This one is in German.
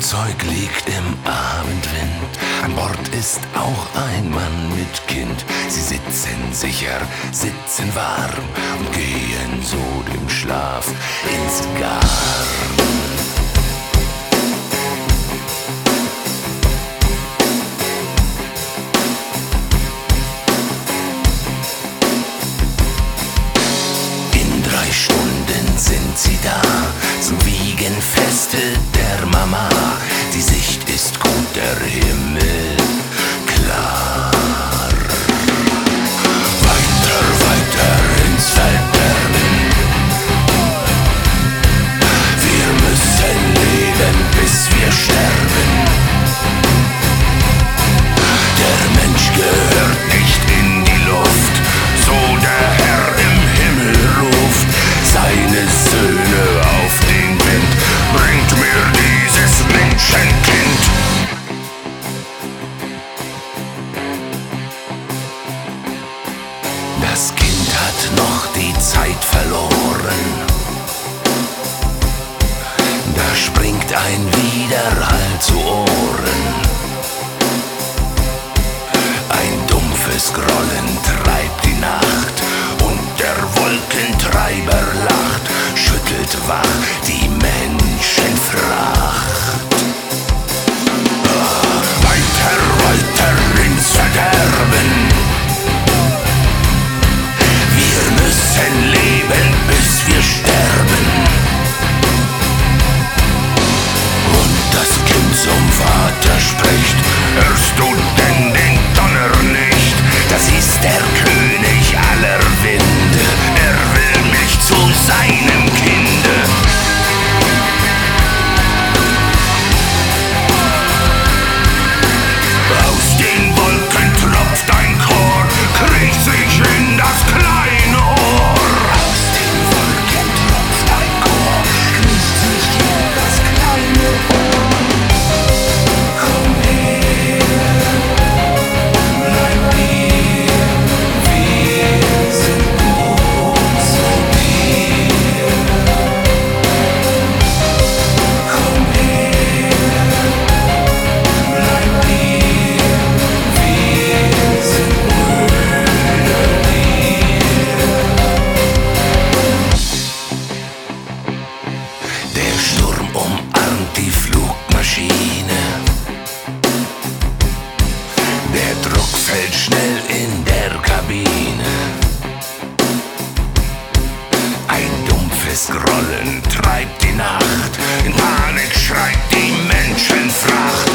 Flugzeug liegt im Abendwind. An Bord ist auch ein Mann mit Kind. Sie sitzen sicher, sitzen warm und gehen so dem Schlaf ins Garn. In 3 Stunden sind sie da zum Wiegenfeste der Mama. Die Sicht ist gut, der Himmel klar. Weiter, weiter ins Verderben. Wir müssen leben, bis wir sterben. Der Mensch gehört nicht in die Luft, so der Herr im Himmel ruft seine Söhne auf den Wind. Bringt mir dieses Menschenkind. Das Kind hat noch die Zeit verloren. Da springt ein Widerhall zu Ohren. Ein dumpfes Grollen treibt die Nacht und der Wolkentreiber lacht, schüttelt wach die Menschenfracht. Weiter, weiter ins Verderben. Wir müssen leben, bis wir sterben. Und das Kind zum Vater spricht: Hörst du denn den Donner nicht? Das ist der König aller Winde. Er will mich zu seinem Kinde. Aus den Wolken tropft ein Chor, kriecht sich in das kleine Ohr. Aus den Wolken tropft ein Chor, kriecht sich in das kleine Ohr. Komm her, bleib hier, wir sind gut zu dir. Komm her, bleib hier, wir sind Brüder dir. Der Sturm umarmt die Flugmaschine. Der Druck fällt schnell in der Kabine. Ein dumpfes Grollen treibt die Nacht. In Panik schreit die Menschenfracht.